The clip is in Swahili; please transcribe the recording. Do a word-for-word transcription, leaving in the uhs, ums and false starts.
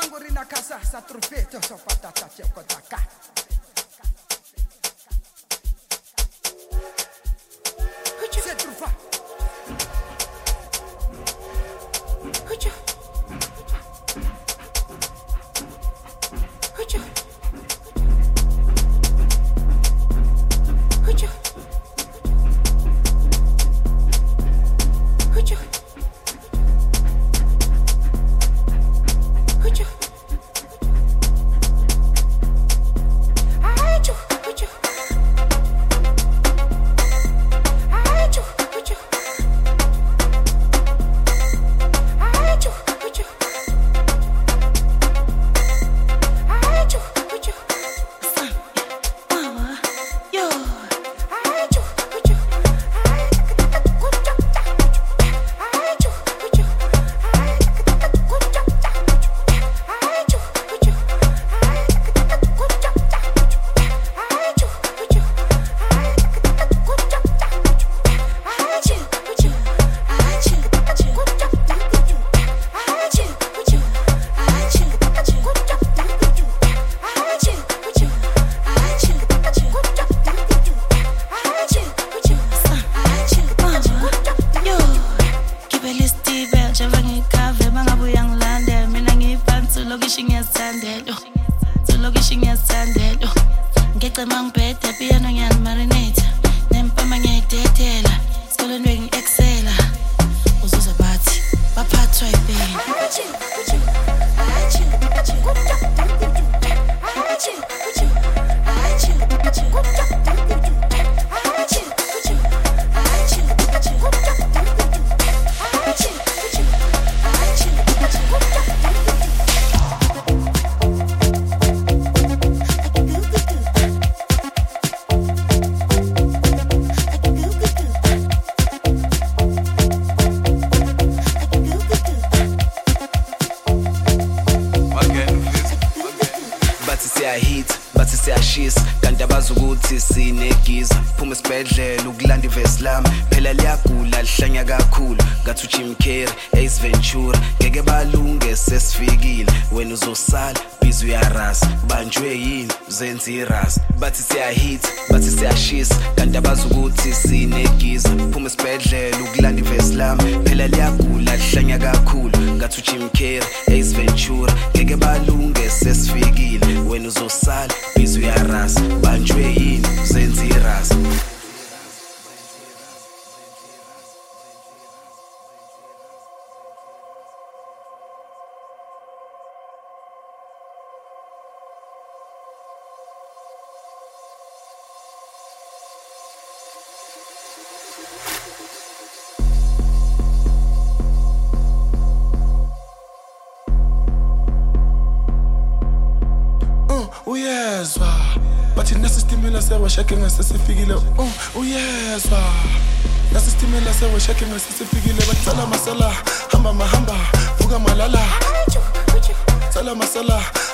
Mangorina casa sa trufeto so patata chocotaka. Hucha se trufa. Hucha. Hucha. Hucha. Hucha. Hucha. Aichu, hucha. Aichu, hucha. Aichu, hucha. Aichu, hucha. Mama, yo. Aichu, hucha. Aichu, hucha. Ngicema ngibhede piano ngiyani marinate nempama ngiyayidedela sikoleni bengi-excela uzuza bathi baphathwa yibheni bathi siyashisa kanti abazi ukuthi sinegiza phuma esibhedlela ukulanda ivesi lami phela liyagula lihlanya kakhulu ngathi uJim Carrey Ace Ventura ngeke balunge sesifikile wena uzosala busy uyarasa banjwe yini uzenza irasa bathi siyahit bathi siyashisa kanti abazi ukuthi sinegiza phuma esibhedlela ukulanda ivesi lami phela liyagula lihlanya kakhulu ngathi uJim Carrey Ace Ventura ngeke balunge sesifikile wena uzosala busy uyarasa banjwe yini uzenza irasa uyezwa bathi nesistimela sewashake ngasesifikile oh uyezwa nesistimela sewashake ngasesifikile batsala masala hamba mahamba vuka malala sala masala